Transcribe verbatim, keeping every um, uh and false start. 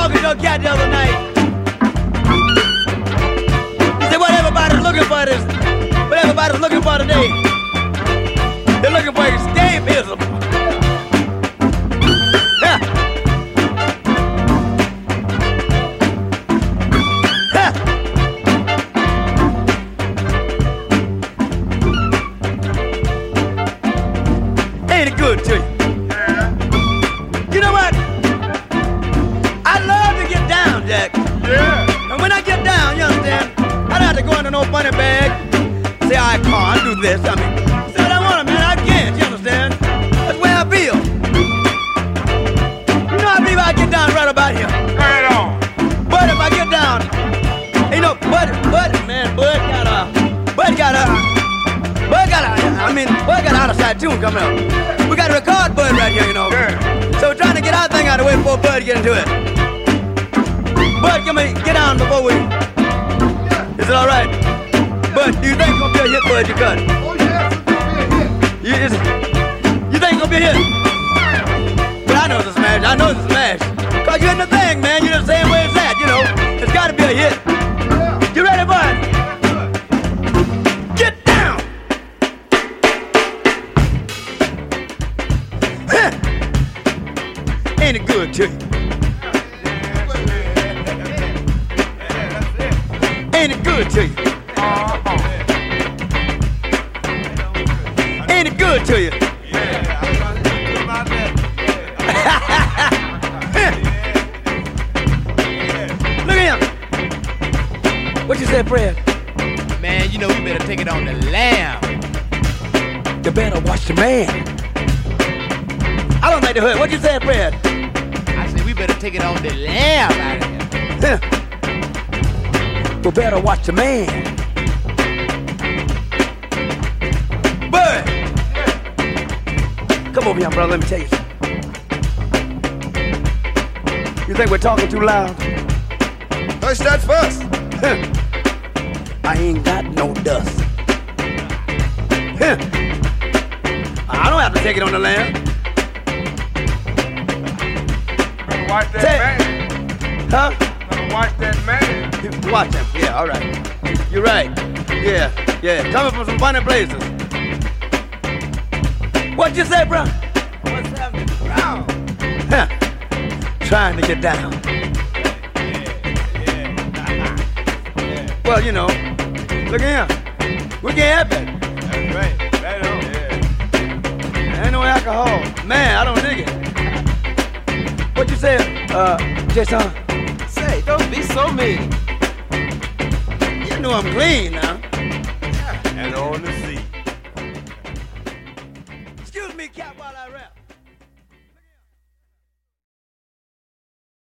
talking to a cat the other night. He said, what everybody's looking for is, what everybody's looking for today, they're looking for escapism. Yeah. Yeah. Ain't it good to you? You know what? I love to get down, Jack. Yeah. And when I get down, you understand, I don't have to go into no funny bag, say I can't do this. I mean, say what I want, man, I can't, you understand? That's the way I feel. You know, I believe I get down right about here. Right on. But if I get down, you know, Bud, Bud, man, Bud got a, Bud got a, Bud got a, I mean, Bud got an out-of-sight tune coming up. We got to record Bud right here, you know. Yeah. So we're trying to get our thing out of the way before Bud get into it. Bud, come here, get down before we. Is it all right? Bud, do you think it's gonna be a hit, Bud? You cut. Oh, yes, it's gonna be a hit. You, is it, you think it's gonna be a hit? But I know it's a smash. I know it's a smash. Cause you're in the thing, man. You're the same way as that, you know. It's gotta be a hit. Yeah. You ready, Bud? Get down! Huh. Ain't it good to you? Ain't it good to you? Ain't it good to you? Look at him. What you said, Fred? Man, you know we better take it on the lamb. You better watch the man. I don't make the hood. What you said, Fred? I said we better take it on the lamb out of here. Huh. You better watch the man. Bud! Come over here, brother. Let me tell you something. You think we're talking too loud? Hush that fuss. Huh. I ain't got no dust. Huh. I don't have to take it on the land. Better watch that Say- man. Huh? Better watch that man. Watch him. Yeah, all right. You're right. Yeah, yeah. Coming from some funny places. What you say, bro? What's happening? Brown. Huh. Trying to get down. Well, you know, look at him. We can't have that. That's right. Right on. Yeah. Ain't no alcohol. Man, I don't dig it. What you say, uh, Jason? Say, don't be so mean. You know I'm clean now. And on the sea. Excuse me, Cap, while I rap.